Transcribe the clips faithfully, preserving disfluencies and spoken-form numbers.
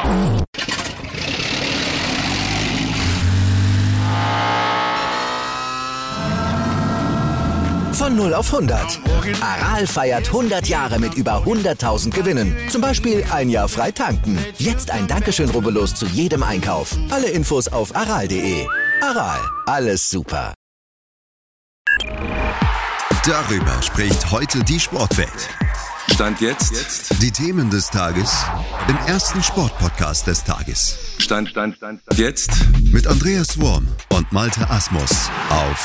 Von null auf hundert. Aral feiert hundert Jahre mit über hunderttausend Gewinnen. Zum Beispiel ein Jahr frei tanken. Jetzt ein Dankeschön, rubbellos zu jedem Einkauf. Alle Infos auf aral punkt de. Aral, alles super. Darüber spricht heute die Sportwelt. Stand jetzt. Die Themen des Tages im ersten Sportpodcast des Tages. Stand, Stand, Stand, Stand. Jetzt. Mit Andreas Worm und Malte Asmus auf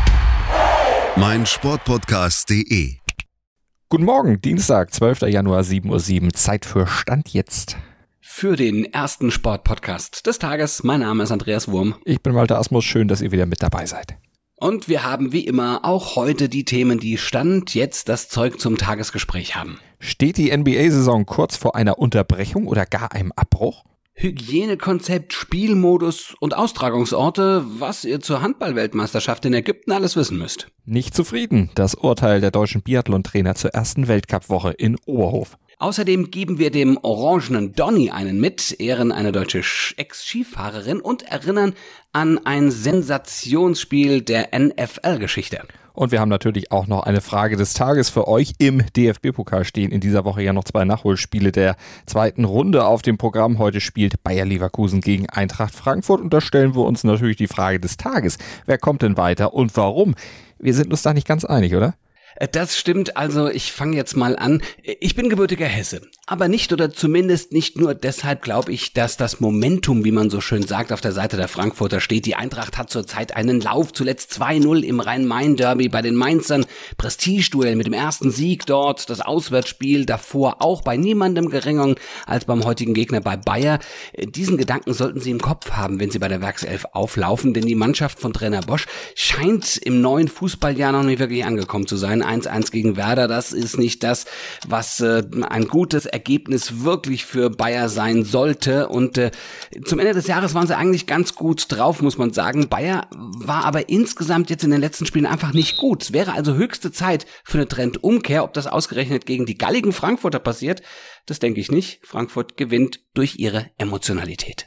meinsportpodcast punkt de. Guten Morgen, Dienstag, zwölfter Januar, sieben Uhr sieben, Zeit für Stand jetzt. Für den ersten Sportpodcast des Tages. Mein Name ist Andreas Wurm. Ich bin Malte Asmus, schön, dass ihr wieder mit dabei seid. Und wir haben wie immer auch heute die Themen, die Stand jetzt das Zeug zum Tagesgespräch haben. Steht die N B A-Saison kurz vor einer Unterbrechung oder gar einem Abbruch? Hygienekonzept, Spielmodus und Austragungsorte, was ihr zur Handball-Weltmeisterschaft in Ägypten alles wissen müsst. Nicht zufrieden, das Urteil der deutschen Biathlon-Trainer zur ersten Weltcup-Woche in Oberhof. Außerdem geben wir dem orangenen Donny einen mit, ehren eine deutsche Ex-Skifahrerin und erinnern an ein Sensationsspiel der N F L-Geschichte. Und wir haben natürlich auch noch eine Frage des Tages für euch. Im D F B-Pokal stehen in dieser Woche ja noch zwei Nachholspiele der zweiten Runde auf dem Programm. Heute spielt Bayer Leverkusen gegen Eintracht Frankfurt und da stellen wir uns natürlich die Frage des Tages. Wer kommt denn weiter und warum? Wir sind uns da nicht ganz einig, oder? Das stimmt, also ich fange jetzt mal an. Ich bin gebürtiger Hesse, aber nicht oder zumindest nicht nur deshalb glaube ich, dass das Momentum, wie man so schön sagt, auf der Seite der Frankfurter steht. Die Eintracht hat zurzeit einen Lauf, zuletzt zwei null im Rhein-Main-Derby bei den Mainzern. Prestigeduell mit dem ersten Sieg dort, das Auswärtsspiel davor auch bei niemandem geringer als beim heutigen Gegner bei Bayer. Diesen Gedanken sollten Sie im Kopf haben, wenn Sie bei der Werkself auflaufen, denn die Mannschaft von Trainer Bosch scheint im neuen Fußballjahr noch nicht wirklich angekommen zu sein. eins eins gegen Werder, das ist nicht das, was äh, ein gutes Ergebnis wirklich für Bayer sein sollte. Und äh, zum Ende des Jahres waren sie eigentlich ganz gut drauf, muss man sagen. Bayer war aber insgesamt jetzt in den letzten Spielen einfach nicht gut. Es wäre also höchste Zeit für eine Trendumkehr. Ob das ausgerechnet gegen die galligen Frankfurter passiert, das denke ich nicht. Frankfurt gewinnt durch ihre Emotionalität.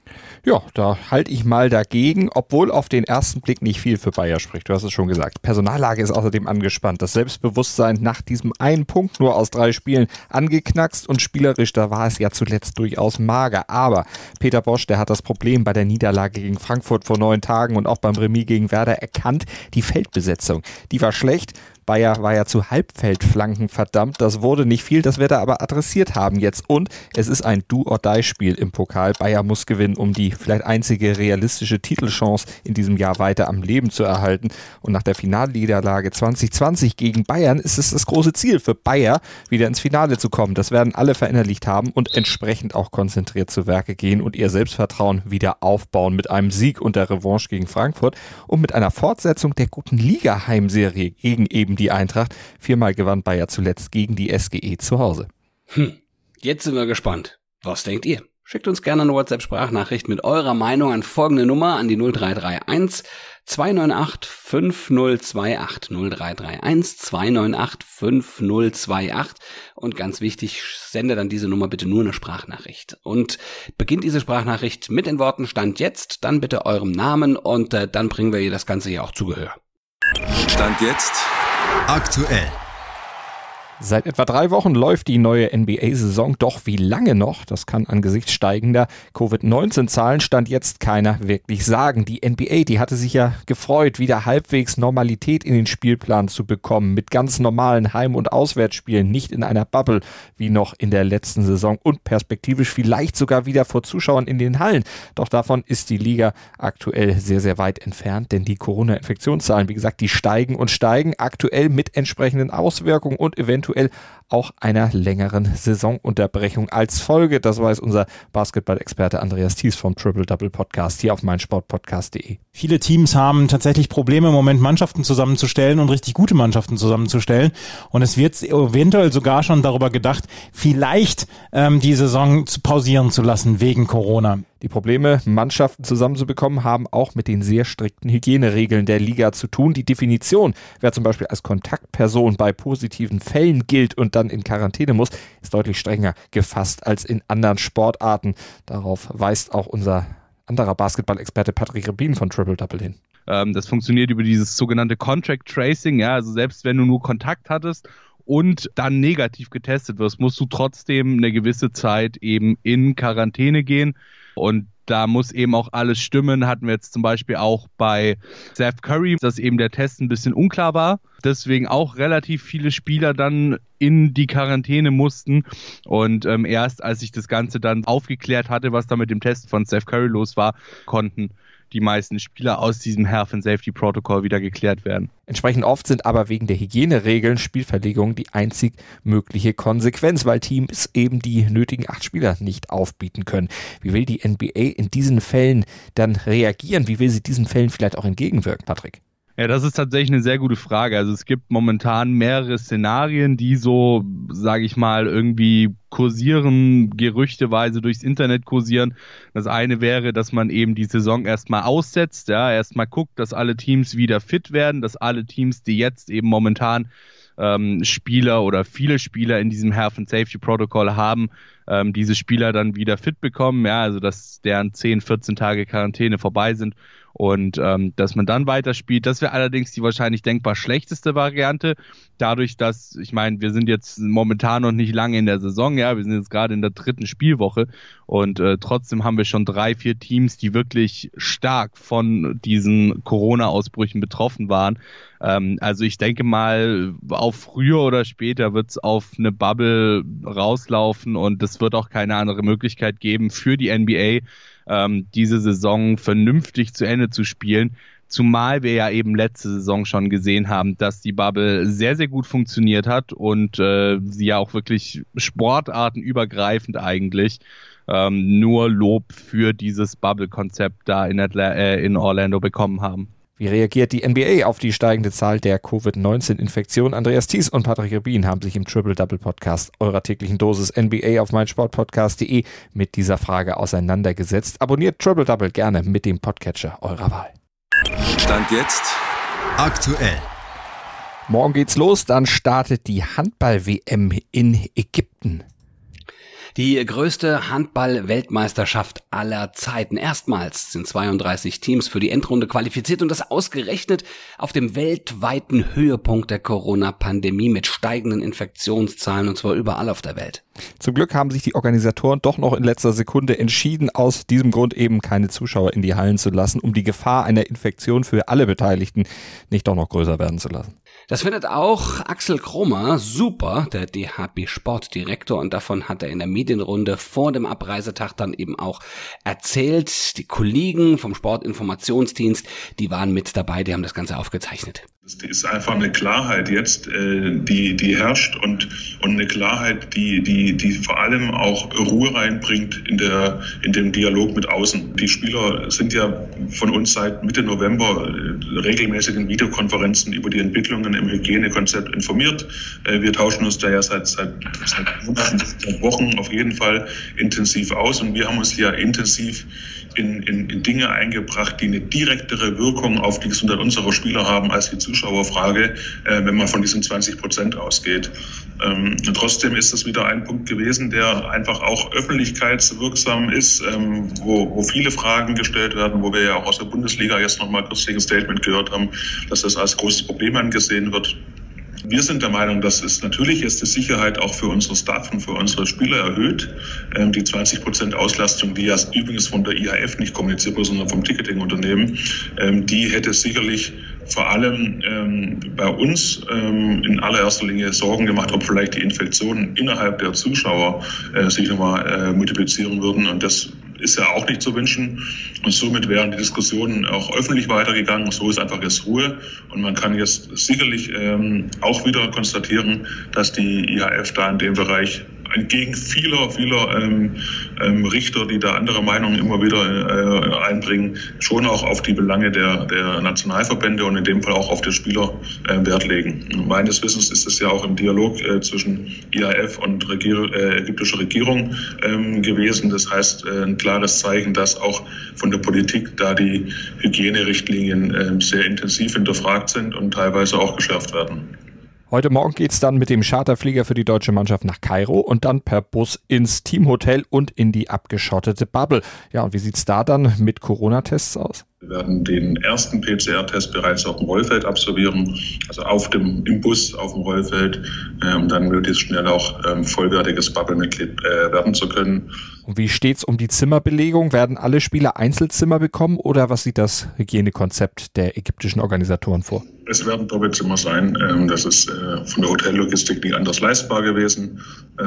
Ja, da halte ich mal dagegen, obwohl auf den ersten Blick nicht viel für Bayer spricht. Du hast es schon gesagt. Personallage ist außerdem angespannt. Das Selbstbewusstsein nach diesem einen Punkt nur aus drei Spielen angeknackst und spielerisch, da war es ja zuletzt durchaus mager. Aber Peter Bosch, der hat das Problem bei der Niederlage gegen Frankfurt vor neun Tagen und auch beim Remis gegen Werder erkannt. Die Feldbesetzung, die war schlecht. Bayer war ja zu Halbfeldflanken verdammt, das wurde nicht viel, das wird er aber adressiert haben jetzt und es ist ein Do-or-Die-Spiel im Pokal. Bayer muss gewinnen, um die vielleicht einzige realistische Titelchance in diesem Jahr weiter am Leben zu erhalten und nach der Finalniederlage zwanzig zwanzig gegen Bayern ist es das große Ziel für Bayer, wieder ins Finale zu kommen. Das werden alle verinnerlicht haben und entsprechend auch konzentriert zu Werke gehen und ihr Selbstvertrauen wieder aufbauen mit einem Sieg und der Revanche gegen Frankfurt und mit einer Fortsetzung der guten Liga-Heimserie gegen eben die Eintracht. Viermal gewann Bayer zuletzt gegen die S G E zu Hause. Hm, jetzt sind wir gespannt. Was denkt ihr? Schickt uns gerne eine WhatsApp-Sprachnachricht mit eurer Meinung an folgende Nummer an die null drei drei eins zwei neun acht fünf null zwei acht null drei drei eins zwei neun acht fünf null zwei acht und ganz wichtig, sende dann diese Nummer bitte nur eine Sprachnachricht und beginnt diese Sprachnachricht mit den Worten Stand jetzt, dann bitte eurem Namen und äh, dann bringen wir ihr das Ganze hier auch zu Gehör. Stand jetzt. Aktuell. Seit etwa drei Wochen läuft die neue N B A-Saison, doch wie lange noch? Das kann angesichts steigender Covid neunzehn Zahlen Stand jetzt keiner wirklich sagen. Die N B A, die hatte sich ja gefreut, wieder halbwegs Normalität in den Spielplan zu bekommen, mit ganz normalen Heim- und Auswärtsspielen, nicht in einer Bubble wie noch in der letzten Saison und perspektivisch vielleicht sogar wieder vor Zuschauern in den Hallen. Doch davon ist die Liga aktuell sehr, sehr weit entfernt, denn die Corona-Infektionszahlen, wie gesagt, die steigen und steigen, aktuell mit entsprechenden Auswirkungen und eventuell auch einer längeren Saisonunterbrechung als Folge. Das weiß unser Basketball-Experte Andreas Thies vom Triple Double Podcast hier auf meinsportpodcast punkt de. Viele Teams haben tatsächlich Probleme im Moment, Mannschaften zusammenzustellen und richtig gute Mannschaften zusammenzustellen. Und es wird eventuell sogar schon darüber gedacht, vielleicht ähm, die Saison zu pausieren zu lassen wegen Corona. Die Probleme, Mannschaften zusammenzubekommen, haben auch mit den sehr strikten Hygieneregeln der Liga zu tun. Die Definition, wer zum Beispiel als Kontaktperson bei positiven Fällen gilt und dann in Quarantäne muss, ist deutlich strenger gefasst als in anderen Sportarten. Darauf weist auch unser anderer Basketball-Experte Patrick Rebin von Triple Double hin. Ähm, das funktioniert über dieses sogenannte Contact Tracing, ja, also selbst wenn du nur Kontakt hattest und dann negativ getestet wirst, musst du trotzdem eine gewisse Zeit eben in Quarantäne gehen. Und da muss eben auch alles stimmen. Hatten wir jetzt zum Beispiel auch bei Steph Curry, dass eben der Test ein bisschen unklar war. Deswegen auch relativ viele Spieler dann in die Quarantäne mussten. Und ähm, erst als ich das Ganze dann aufgeklärt hatte, was da mit dem Test von Steph Curry los war, konnten die meisten Spieler aus diesem Health and Safety Protocol wieder geklärt werden. Entsprechend oft sind aber wegen der Hygieneregeln Spielverlegungen die einzig mögliche Konsequenz, weil Teams eben die nötigen acht Spieler nicht aufbieten können. Wie will die N B A in diesen Fällen dann reagieren? Wie will sie diesen Fällen vielleicht auch entgegenwirken, Patrick? Ja, das ist tatsächlich eine sehr gute Frage. Also es gibt momentan mehrere Szenarien, die so, sage ich mal, irgendwie kursieren, gerüchteweise durchs Internet kursieren. Das eine wäre, dass man eben die Saison erstmal aussetzt, ja, erstmal guckt, dass alle Teams wieder fit werden, dass alle Teams, die jetzt eben momentan ähm, Spieler oder viele Spieler in diesem Health and Safety Protocol haben, ähm, diese Spieler dann wieder fit bekommen, ja, also dass deren zehn, vierzehn Tage Quarantäne vorbei sind. Und ähm, dass man dann weiterspielt, das wäre allerdings die wahrscheinlich denkbar schlechteste Variante. Dadurch, dass, ich meine, wir sind jetzt momentan noch nicht lange in der Saison, ja, wir sind jetzt gerade in der dritten Spielwoche und äh, trotzdem haben wir schon drei, vier Teams, die wirklich stark von diesen Corona-Ausbrüchen betroffen waren. Ähm, also ich denke mal, auf früher oder später wird es auf eine Bubble rauslaufen und es wird auch keine andere Möglichkeit geben für die N B A, ähm, diese Saison vernünftig zu Ende zu spielen. Zumal wir ja eben letzte Saison schon gesehen haben, dass die Bubble sehr, sehr gut funktioniert hat und äh, sie ja auch wirklich sportartenübergreifend eigentlich ähm, nur Lob für dieses Bubble-Konzept da in, Atla- äh, in Orlando bekommen haben. Wie reagiert die N B A auf die steigende Zahl der Covid neunzehn Infektionen? Andreas Thies und Patrick Rebin haben sich im Triple-Double-Podcast eurer täglichen Dosis N B A auf meinsportpodcast punkt de mit dieser Frage auseinandergesetzt. Abonniert Triple-Double gerne mit dem Podcatcher eurer Wahl. Stand jetzt aktuell. Morgen geht's los, dann startet die Handball-W M in Ägypten. Die größte Handball-Weltmeisterschaft aller Zeiten. Erstmals sind zweiunddreißig Teams für die Endrunde qualifiziert und das ausgerechnet auf dem weltweiten Höhepunkt der Corona-Pandemie mit steigenden Infektionszahlen und zwar überall auf der Welt. Zum Glück haben sich die Organisatoren doch noch in letzter Sekunde entschieden, aus diesem Grund eben keine Zuschauer in die Hallen zu lassen, um die Gefahr einer Infektion für alle Beteiligten nicht doch noch größer werden zu lassen. Das findet auch Axel Kromer super, der D H B-Sportdirektor, und davon hat er in der Medienrunde vor dem Abreisetag dann eben auch erzählt. Die Kollegen vom Sportinformationsdienst, die waren mit dabei, die haben das Ganze aufgezeichnet. Es ist einfach eine Klarheit jetzt, äh, die die herrscht und und eine Klarheit, die die die vor allem auch Ruhe reinbringt in der in dem Dialog mit außen. Die Spieler sind ja von uns seit Mitte November äh, regelmäßig in Videokonferenzen über die Entwicklungen im Hygienekonzept informiert. Äh, wir tauschen uns da ja seit seit, seit Monaten, seit Wochen auf jeden Fall intensiv aus und wir haben uns ja intensiv in, in, in Dinge eingebracht, die eine direktere Wirkung auf die Gesundheit unserer Spieler haben als die Zuschauerfrage, äh, wenn man von diesen zwanzig Prozent ausgeht. Ähm, und trotzdem ist das wieder ein Punkt gewesen, der einfach auch öffentlichkeitswirksam ist, ähm, wo, wo viele Fragen gestellt werden, wo wir ja auch aus der Bundesliga jetzt nochmal kürzlich ein Statement gehört haben, dass das als großes Problem angesehen wird. Wir sind der Meinung, dass es natürlich ist die Sicherheit auch für unsere Staff und für unsere Spieler erhöht. Ähm, die zwanzig Prozent Auslastung, die ja übrigens von der I H F nicht kommuniziert wurde, sondern vom Ticketing-Unternehmen, ähm, die hätte sicherlich vor allem ähm, bei uns ähm, in allererster Linie Sorgen gemacht, ob vielleicht die Infektionen innerhalb der Zuschauer äh, sich nochmal äh, multiplizieren würden. Und das ist ja auch nicht zu wünschen. Und somit wären die Diskussionen auch öffentlich weitergegangen. So ist einfach jetzt Ruhe. Und man kann jetzt sicherlich ähm, auch wieder konstatieren, dass die I H F da in dem Bereich entgegen vieler, vieler ähm, ähm, Richter, die da andere Meinungen immer wieder äh, einbringen, schon auch auf die Belange der, der Nationalverbände und in dem Fall auch auf die Spieler äh, Wert legen. Und meines Wissens ist es ja auch im Dialog äh, zwischen I H F und Regier- äh, ägyptischer Regierung ähm, gewesen. Das heißt, äh, ein klares Zeichen, dass auch von der Politik da die Hygienerichtlinien äh, sehr intensiv hinterfragt sind und teilweise auch geschärft werden. Heute Morgen geht's dann mit dem Charterflieger für die deutsche Mannschaft nach Kairo und dann per Bus ins Teamhotel und in die abgeschottete Bubble. Ja, und wie sieht's da dann mit Corona-Tests aus? Wir werden den ersten P C R-Test bereits auf dem Rollfeld absolvieren, also auf dem, im Bus auf dem Rollfeld, äh, um dann möglichst schnell auch ähm, vollwertiges Bubble-Mitglied äh, werden zu können. Und wie steht's um die Zimmerbelegung? Werden alle Spieler Einzelzimmer bekommen oder was sieht das Hygienekonzept der ägyptischen Organisatoren vor? Es werden Doppelzimmer sein. Ähm, das ist äh, von der Hotellogistik nicht anders leistbar gewesen.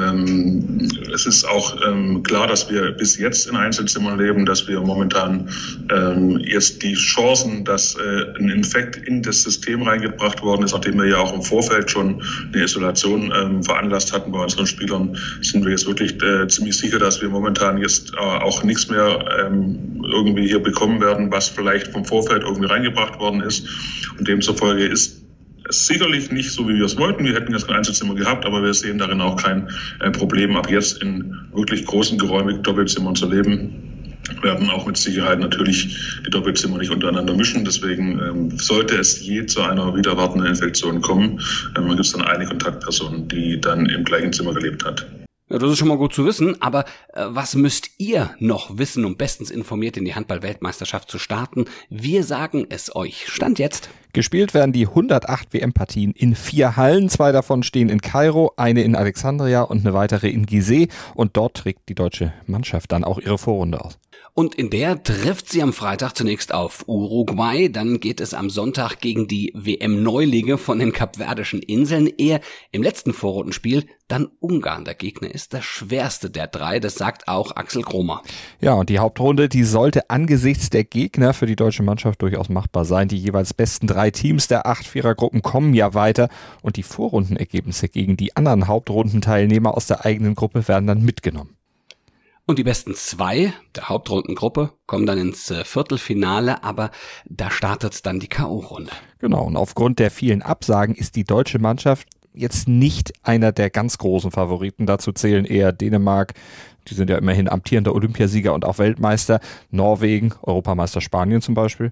Ähm, es ist auch ähm, klar, dass wir bis jetzt in Einzelzimmern leben, dass wir momentan ähm, jetzt die Chancen, dass äh, ein Infekt in das System reingebracht worden ist, nachdem wir ja auch im Vorfeld schon eine Isolation ähm, veranlasst hatten bei unseren Spielern, sind wir jetzt wirklich äh, ziemlich sicher, dass wir momentan jetzt äh, auch nichts mehr ähm, irgendwie hier bekommen werden, was vielleicht vom Vorfeld irgendwie reingebracht worden ist. Und demzufolge ist es sicherlich nicht so, wie wir es wollten. Wir hätten jetzt ein Einzelzimmer gehabt, aber wir sehen darin auch kein äh, Problem, ab jetzt in wirklich großen, geräumigen Doppelzimmern zu leben. Wir werden auch mit Sicherheit natürlich die Doppelzimmer nicht untereinander mischen. Deswegen ähm, sollte es je zu einer wieder erwartenden Infektion kommen, ähm, dann gibt es dann eine Kontaktperson, die dann im gleichen Zimmer gelebt hat. Ja, das ist schon mal gut zu wissen, aber äh, was müsst ihr noch wissen, um bestens informiert in die Handball-Weltmeisterschaft zu starten? Wir sagen es euch. Stand jetzt. Gespielt werden die hundertacht W M-Partien in vier Hallen. Zwei davon stehen in Kairo, eine in Alexandria und eine weitere in Gizeh. Und dort trägt die deutsche Mannschaft dann auch ihre Vorrunde aus. Und in der trifft sie am Freitag zunächst auf Uruguay, dann geht es am Sonntag gegen die W M-Neulinge von den Kapverdischen Inseln, ehe im letzten Vorrundenspiel dann Ungarn der Gegner ist, das schwerste der drei, das sagt auch Axel Kromer. Ja, und die Hauptrunde, die sollte angesichts der Gegner für die deutsche Mannschaft durchaus machbar sein. Die jeweils besten drei Teams der acht Vierergruppen kommen ja weiter und die Vorrundenergebnisse gegen die anderen Hauptrundenteilnehmer aus der eigenen Gruppe werden dann mitgenommen. Und die besten zwei der Hauptrundengruppe kommen dann ins Viertelfinale, aber da startet dann die K O-Runde. Genau, und aufgrund der vielen Absagen ist die deutsche Mannschaft jetzt nicht einer der ganz großen Favoriten. Dazu zählen eher Dänemark, die sind ja immerhin amtierender Olympiasieger und auch Weltmeister, Norwegen, Europameister Spanien zum Beispiel.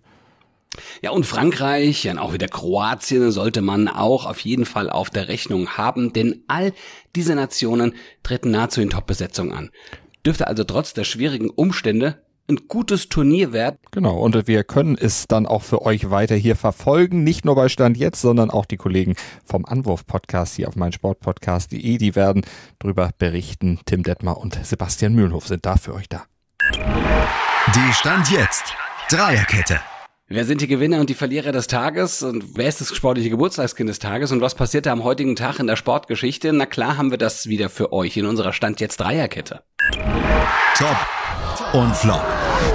Ja, und Frankreich, ja, auch wieder Kroatien sollte man auch auf jeden Fall auf der Rechnung haben, denn all diese Nationen treten nahezu in Top-Besetzung an. Dürfte also trotz der schwierigen Umstände ein gutes Turnier werden. Genau, und wir können es dann auch für euch weiter hier verfolgen, nicht nur bei Stand jetzt, sondern auch die Kollegen vom Anwurf-Podcast hier auf meinsportpodcast punkt de, die werden darüber berichten. Tim Detmer und Sebastian Mühlenhof sind da für euch da. Die Stand jetzt Dreierkette. Wer sind die Gewinner und die Verlierer des Tages und wer ist das sportliche Geburtstagskind des Tages und was passierte am heutigen Tag in der Sportgeschichte? Na klar haben wir das wieder für euch in unserer Stand jetzt Dreierkette. Top und Flop.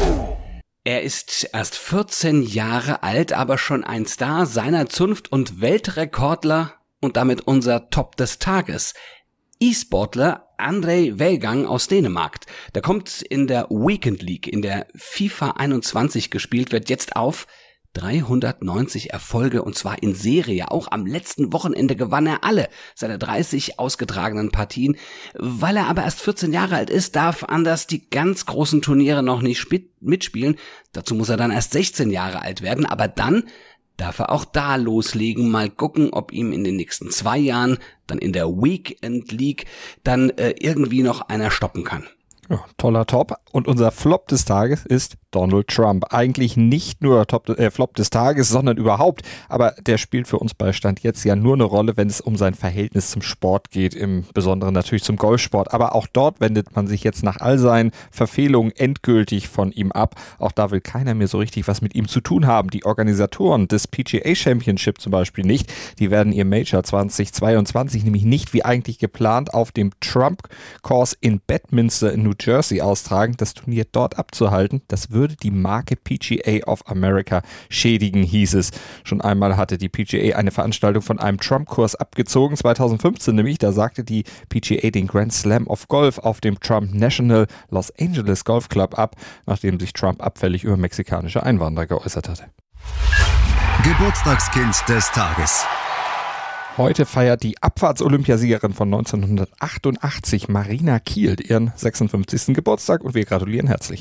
Er ist erst vierzehn Jahre alt, aber schon ein Star seiner Zunft und Weltrekordler und damit unser Top des Tages. E-Sportler Andrei Weigang aus Dänemark. Der kommt in der Weekend League, in der FIFA einundzwanzig gespielt, wird jetzt auf dreihundertneunzig Erfolge und zwar in Serie. Auch am letzten Wochenende gewann er alle seine dreißig ausgetragenen Partien. Weil er aber erst vierzehn Jahre alt ist, darf Anders die ganz großen Turniere noch nicht mitspielen. Dazu muss er dann erst sechzehn Jahre alt werden, aber dann darf er auch da loslegen, mal gucken, ob ihm in den nächsten zwei Jahren dann in der Weekend League dann äh, irgendwie noch einer stoppen kann. Ja, toller Top. Und unser Flop des Tages ist Donald Trump. Eigentlich nicht nur Top, äh, Flop des Tages, sondern überhaupt. Aber der spielt für uns bei Stand jetzt ja nur eine Rolle, wenn es um sein Verhältnis zum Sport geht. Im Besonderen natürlich zum Golfsport. Aber auch dort wendet man sich jetzt nach all seinen Verfehlungen endgültig von ihm ab. Auch da will keiner mehr so richtig was mit ihm zu tun haben. Die Organisatoren des P G A Championship zum Beispiel nicht. Die werden ihr Major zweitausendzweiundzwanzig nämlich nicht wie eigentlich geplant auf dem Trump Course in Bedminster in New Jersey austragen. Das Turnier dort abzuhalten, das würde die Marke P G A of America schädigen, hieß es. Schon einmal hatte die P G A eine Veranstaltung von einem Trump-Kurs abgezogen, zweitausendfünfzehn nämlich. Da sagte die P G A den Grand Slam of Golf auf dem Trump National Los Angeles Golf Club ab, nachdem sich Trump abfällig über mexikanische Einwanderer geäußert hatte. Geburtstagskind des Tages. Heute feiert die Abfahrts-Olympiasiegerin von neunzehnhundertachtundachtzig, Marina Kiel, ihren sechsundfünfzigsten Geburtstag und wir gratulieren herzlich.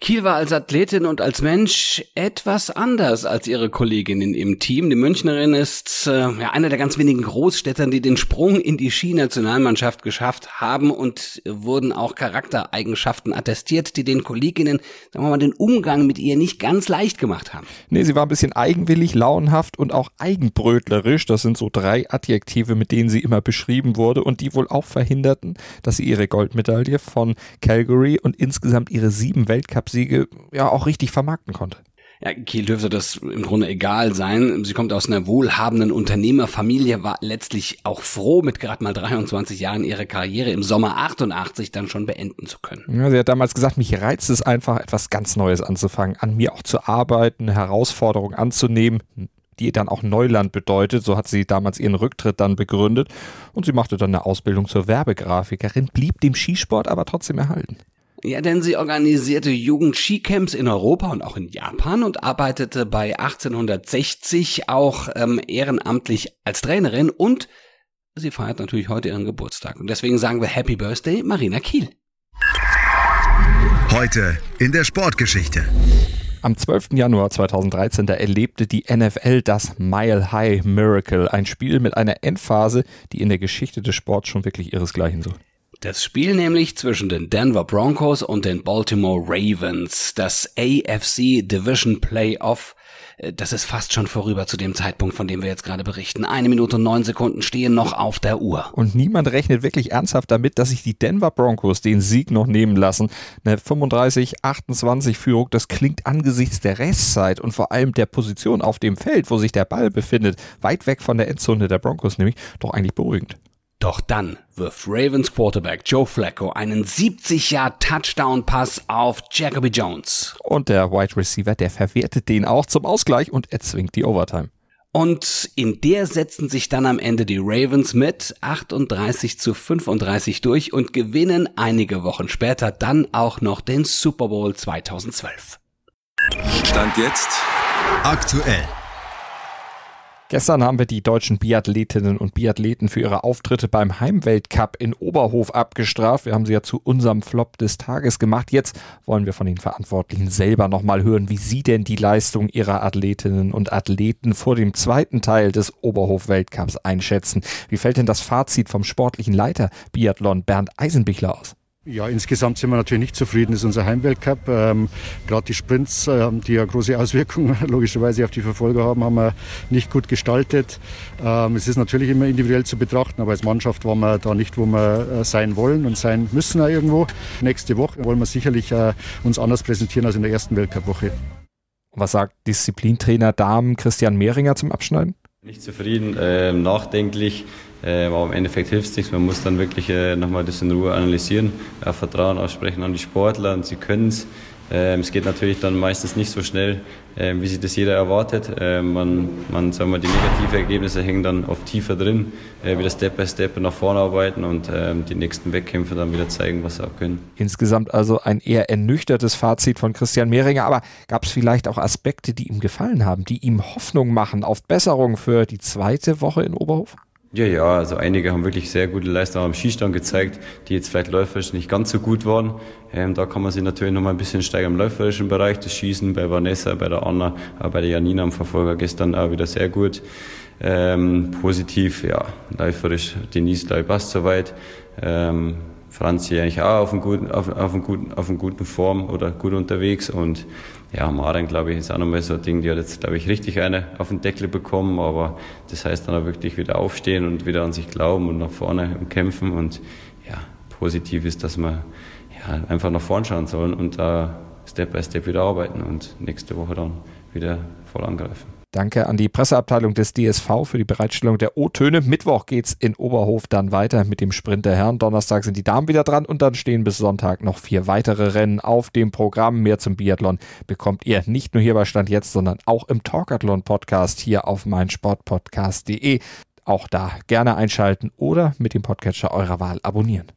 Kiel war als Athletin und als Mensch etwas anders als ihre Kolleginnen im Team. Die Münchnerin ist äh, ja, einer der ganz wenigen Großstädtern, die den Sprung in die Ski-Nationalmannschaft geschafft haben und wurden auch Charaktereigenschaften attestiert, die den Kolleginnen, sagen wir mal, den Umgang mit ihr nicht ganz leicht gemacht haben. Nee, sie war ein bisschen eigenwillig, launenhaft und auch eigenbrötlerisch. Das sind so drei Adjektive, mit denen sie immer beschrieben wurde und die wohl auch verhinderten, dass sie ihre Goldmedaille von Calgary und insgesamt ihre sieben Weltcup Siege ja auch richtig vermarkten konnte. Ja, Kiel dürfte das im Grunde egal sein. Sie kommt aus einer wohlhabenden Unternehmerfamilie, war letztlich auch froh, mit gerade mal dreiundzwanzig Jahren ihre Karriere im Sommer achtundachtzig dann schon beenden zu können. Ja, sie hat damals gesagt, mich reizt es einfach, etwas ganz Neues anzufangen, an mir auch zu arbeiten, eine Herausforderung anzunehmen, die dann auch Neuland bedeutet. So hat sie damals ihren Rücktritt dann begründet und sie machte dann eine Ausbildung zur Werbegrafikerin, blieb dem Skisport aber trotzdem erhalten. Ja, denn sie organisierte Jugend-Skicamps in Europa und auch in Japan und arbeitete bei achtzehnhundertsechzig auch ähm, ehrenamtlich als Trainerin und sie feiert natürlich heute ihren Geburtstag. Und deswegen sagen wir Happy Birthday, Marina Kiel. Heute in der Sportgeschichte. Am zwölften Januar zweitausenddreizehn, da erlebte die N F L das Mile High Miracle, ein Spiel mit einer Endphase, die in der Geschichte des Sports schon wirklich ihresgleichen sucht. Das Spiel nämlich zwischen den Denver Broncos und den Baltimore Ravens, das A F C Division Playoff, das ist fast schon vorüber zu dem Zeitpunkt, von dem wir jetzt gerade berichten. Eine Minute und neun Sekunden stehen noch auf der Uhr. Und niemand rechnet wirklich ernsthaft damit, dass sich die Denver Broncos den Sieg noch nehmen lassen. Eine fünfunddreißig achtundzwanzig Führung, das klingt angesichts der Restzeit und vor allem der Position auf dem Feld, wo sich der Ball befindet, weit weg von der Endzone der Broncos nämlich, doch eigentlich beruhigend. Doch dann wirft Ravens Quarterback Joe Flacco einen siebzig-Yard-Touchdown-Pass auf Jacoby Jones. Und der Wide Receiver, der verwertet den auch zum Ausgleich und erzwingt die Overtime. Und in der setzen sich dann am Ende die Ravens mit achtunddreißig zu fünfunddreißig durch und gewinnen einige Wochen später dann auch noch den Super Bowl zweitausendzwölf. Stand jetzt Aktuell. Gestern haben wir die deutschen Biathletinnen und Biathleten für ihre Auftritte beim Heimweltcup in Oberhof abgestraft. Wir haben sie ja zu unserem Flop des Tages gemacht. Jetzt wollen wir von den Verantwortlichen selber nochmal hören, wie sie denn die Leistung ihrer Athletinnen und Athleten vor dem zweiten Teil des Oberhof-Weltcups einschätzen. Wie fällt denn das Fazit vom sportlichen Leiter Biathlon Bernd Eisenbichler aus? Ja, insgesamt sind wir natürlich nicht zufrieden. Das ist unser Heimweltcup. Ähm, Gerade die Sprints, äh, die ja große Auswirkungen logischerweise auf die Verfolger haben, haben wir nicht gut gestaltet. Ähm, es ist natürlich immer individuell zu betrachten, aber als Mannschaft waren wir da nicht, wo wir äh, sein wollen und sein müssen auch irgendwo. Nächste Woche wollen wir sicherlich äh, uns anders präsentieren als in der ersten Weltcup-Woche. Was sagt Disziplintrainer Damen Christian Mehringer zum Abschneiden? Nicht zufrieden, äh, nachdenklich, äh, aber im Endeffekt hilft es nichts. Man muss dann wirklich äh, nochmal das in Ruhe analysieren, äh, Vertrauen aussprechen an die Sportler und sie können es. Äh, es geht natürlich dann meistens nicht so schnell, äh, wie sich das jeder erwartet. Äh, man, man, sagen wir, die negativen Ergebnisse hängen dann oft tiefer drin, äh, wieder Step by Step nach vorne arbeiten und äh, die nächsten Wettkämpfe dann wieder zeigen, was sie auch können. Insgesamt also ein eher ernüchtertes Fazit von Christian Mehringer, aber gab es vielleicht auch Aspekte, die ihm gefallen haben, die ihm Hoffnung machen auf Besserung für die zweite Woche in Oberhof? Ja, ja, also einige haben wirklich sehr gute Leistungen am Skistand gezeigt, die jetzt vielleicht läuferisch nicht ganz so gut waren. Ähm, da kann man sich natürlich noch mal ein bisschen steigern im läuferischen Bereich. Das Schießen bei Vanessa, bei der Anna, aber bei der Janina am Verfolger gestern auch wieder sehr gut. Ähm, positiv, ja, läuferisch, Denise, glaube ich, passt soweit. Ähm, Franzi eigentlich auch auf einem guten, auf, auf einem guten, auf einem guten Form oder gut unterwegs und ja, Maren, glaube ich, ist auch nochmal so ein Ding, die hat jetzt, glaube ich, richtig eine auf den Deckel bekommen, aber das heißt dann auch wirklich wieder aufstehen und wieder an sich glauben und nach vorne kämpfen und ja, positiv ist, dass wir ja, einfach nach vorne schauen sollen und da Step by Step wieder arbeiten und nächste Woche dann wieder voll angreifen. Danke an die Presseabteilung des D S V für die Bereitstellung der O-Töne. Mittwoch geht's in Oberhof dann weiter mit dem Sprint der Herren. Donnerstag sind die Damen wieder dran und dann stehen bis Sonntag noch vier weitere Rennen auf dem Programm. Mehr zum Biathlon bekommt ihr nicht nur hier bei Stand Jetzt, sondern auch im Talkathlon-Podcast hier auf meinsportpodcast punkt de. Auch da gerne einschalten oder mit dem Podcatcher eurer Wahl abonnieren.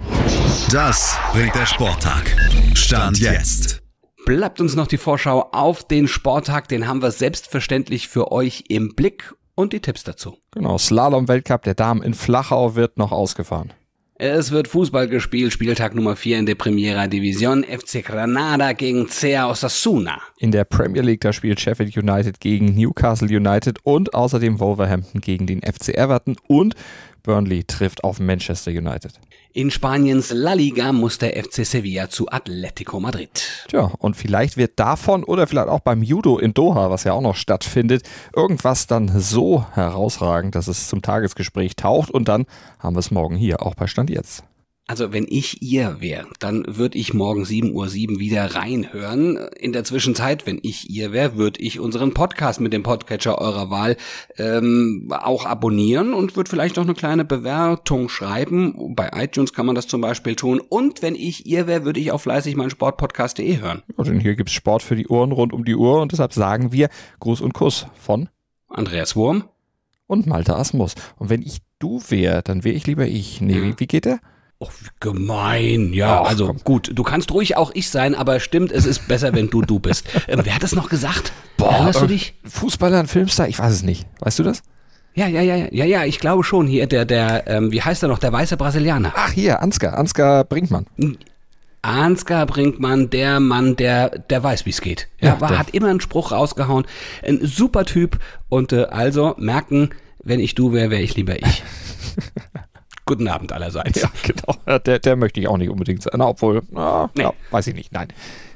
Das bringt der Sporttag. Stand jetzt. Bleibt uns noch die Vorschau auf den Sporttag, den haben wir selbstverständlich für euch im Blick und die Tipps dazu. Genau, Slalom-Weltcup der Damen in Flachau wird noch ausgefahren. Es wird Fußball gespielt, Spieltag Nummer vier in der Primera División, F C Granada gegen C A Osasuna. In der Premier League, da spielt Sheffield United gegen Newcastle United und außerdem Wolverhampton gegen den F C Everton und Burnley trifft auf Manchester United. In Spaniens La Liga muss der F C Sevilla zu Atletico Madrid. Tja, und vielleicht wird davon oder vielleicht auch beim Judo in Doha, was ja auch noch stattfindet, irgendwas dann so herausragend, dass es zum Tagesgespräch taucht und dann haben wir es morgen hier, auch bei Stand jetzt. Also wenn ich ihr wäre, dann würde ich morgen sieben Uhr sieben wieder reinhören. In der Zwischenzeit, wenn ich ihr wäre, würde ich unseren Podcast mit dem Podcatcher eurer Wahl ähm, auch abonnieren und würde vielleicht noch eine kleine Bewertung schreiben. Bei iTunes kann man das zum Beispiel tun. Und wenn ich ihr wäre, würde ich auch fleißig meinen Sportpodcast punkt de hören. Ja, denn hier gibt's Sport für die Ohren rund um die Uhr und deshalb sagen wir Gruß und Kuss von Andreas Wurm und Malte Asmus. Und wenn ich du wäre, dann wäre ich lieber ich. Nee, wie, wie geht der? Oh, gemein, ja, Ach, also komm. gut, du kannst ruhig auch ich sein, aber stimmt, es ist besser, wenn du du bist. Ähm, wer hat das noch gesagt? Boah, Erinnerst du äh, dich? Fußballer, ein Filmstar, ich weiß es nicht. Weißt du das? Ja, ja, ja, ja, ja, ich glaube schon. Hier, der, der, ähm, wie heißt er noch, der weiße Brasilianer. Ach hier, Ansgar, Ansgar Brinkmann. Ansgar Brinkmann, der Mann, der, der weiß, wie es geht. Ja, Ja, war, der- hat immer einen Spruch rausgehauen. Ein super Typ und äh, also merken, wenn ich du wäre, wäre ich lieber ich. Guten Abend allerseits. Ja, genau. Ja, Der, der möchte ich auch nicht unbedingt sein. Na, obwohl, na, Nee. ja, weiß ich nicht, nein.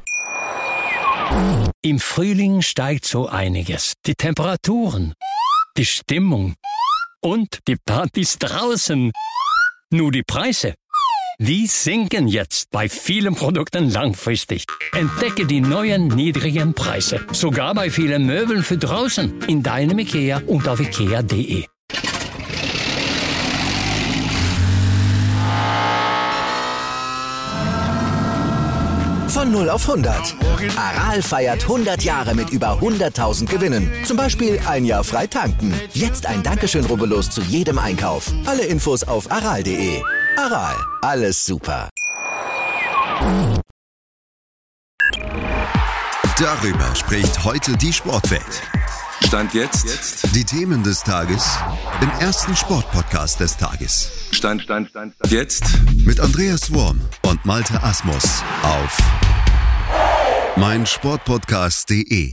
Im Frühling steigt so einiges. Die Temperaturen, die Stimmung und die Partys draußen. Nur die Preise, die sinken jetzt bei vielen Produkten langfristig. Entdecke die neuen niedrigen Preise. Sogar bei vielen Möbeln für draußen. In deinem Ikea und auf ikea punkt de. Von null auf hundert. Aral feiert hundert Jahre mit über hunderttausend Gewinnen. Zum Beispiel ein Jahr frei tanken. Jetzt ein Dankeschön, rubbellos zu jedem Einkauf. Alle Infos auf aral punkt de. Aral, alles super. Darüber spricht heute die Sportwelt. Stand jetzt. Die Themen des Tages im ersten Sportpodcast des Tages. Stand, Stand, Stand, Stand. Jetzt. Mit Andreas Worm und Malte Asmus auf meinsportpodcast punkt de.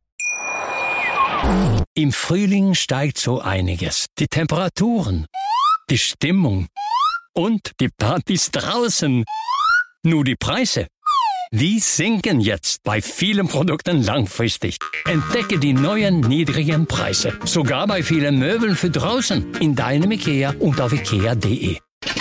Im Frühling steigt so einiges. Die Temperaturen, die Stimmung und die Partys draußen. Nur die Preise, die sinken jetzt bei vielen Produkten langfristig. Entdecke die neuen niedrigen Preise. Sogar bei vielen Möbeln für draußen. In deinem Ikea und auf ikea punkt de.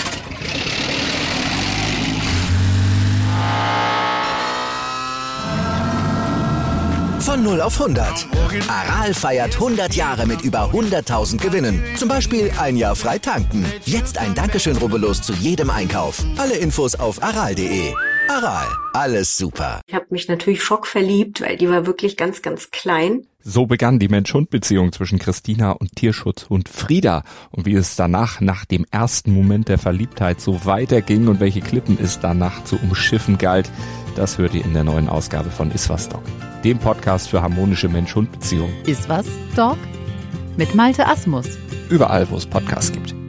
Von null auf hundert. Aral feiert hundert Jahre mit über hunderttausend Gewinnen. Zum Beispiel ein Jahr frei tanken. Jetzt ein Dankeschön, rubbellos zu jedem Einkauf. Alle Infos auf aral punkt de. Aral, alles super. Ich habe mich natürlich schockverliebt, weil die war wirklich ganz, ganz klein. So begann die Mensch-Hund-Beziehung zwischen Christina und Tierschutzhund Frieda. Und wie es danach, nach dem ersten Moment der Verliebtheit, so weiterging und welche Klippen es danach zu umschiffen galt, das hört ihr in der neuen Ausgabe von Iswas Dog, dem Podcast für harmonische Mensch-Hund-Beziehungen. Iswas Dog mit Malte Asmus. Überall, wo es Podcasts gibt.